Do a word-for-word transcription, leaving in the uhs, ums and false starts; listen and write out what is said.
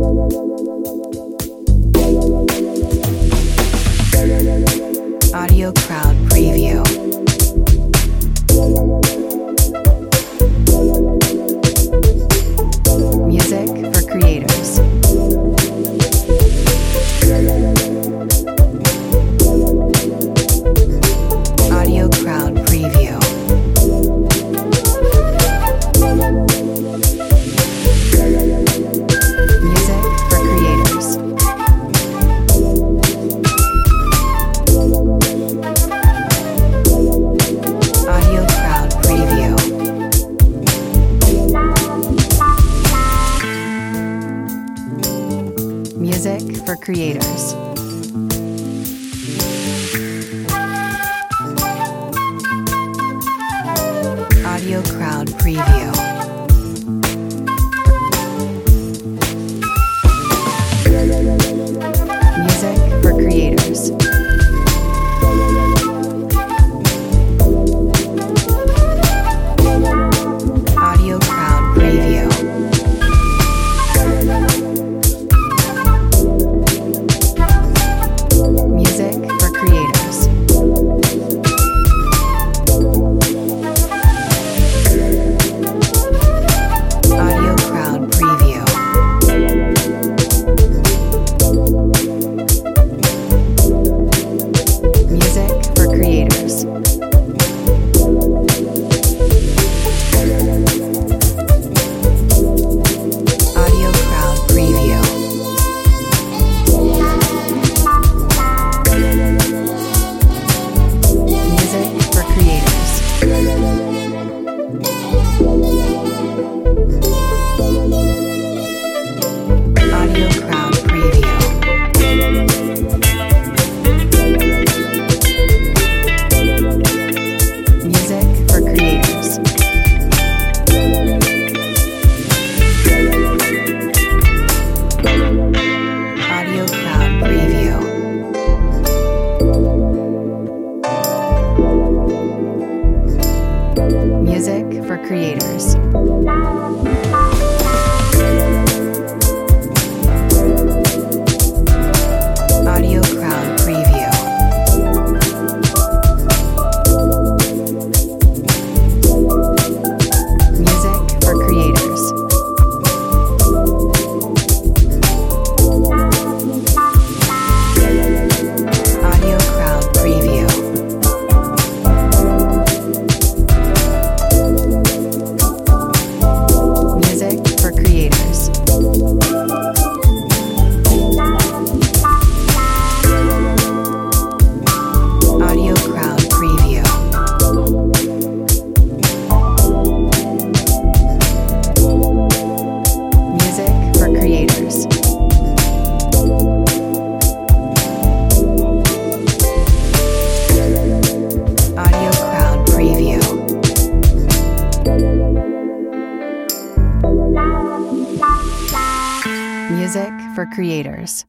Audio Crowd Preview. Music for creators. Audio Crowd Preview. Music for creators. Audio Crowd Preview. Music for creators. Audio Crowd Preview. Music for creators. Audio Crowd Preview. Music for creators. Audio Crowd Preview. Music for creators. Audio Crowd Preview. Music for creators. Audio Crowd Preview. Music for creators. Audio Crowd Preview. Music for creators. Audio Crowd Preview. Music for creators. Audio Crowd Preview. Music for creators. Audio Crowd Preview. Music for creators. Audio Crowd Preview. Music for creators.